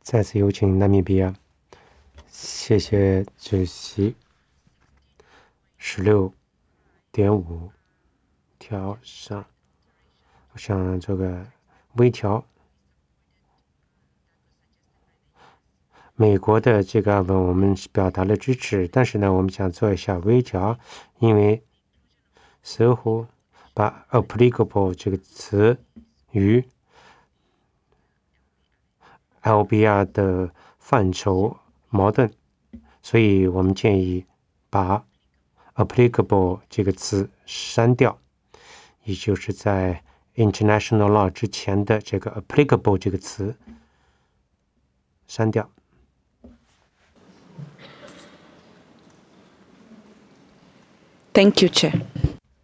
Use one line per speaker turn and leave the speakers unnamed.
再次有请纳米比亚。谢谢主席。16.5条上，我想这个微调美国的这个案文我们表达了支持，但是呢，我们想做一下微调，因为似乎把 applicable 这个词与 LBR 的范畴矛盾，所以我们建议把 applicable 这个词删掉，也就是在 international law 之前的这个 applicable 这个词删掉。
Thank you, Chair.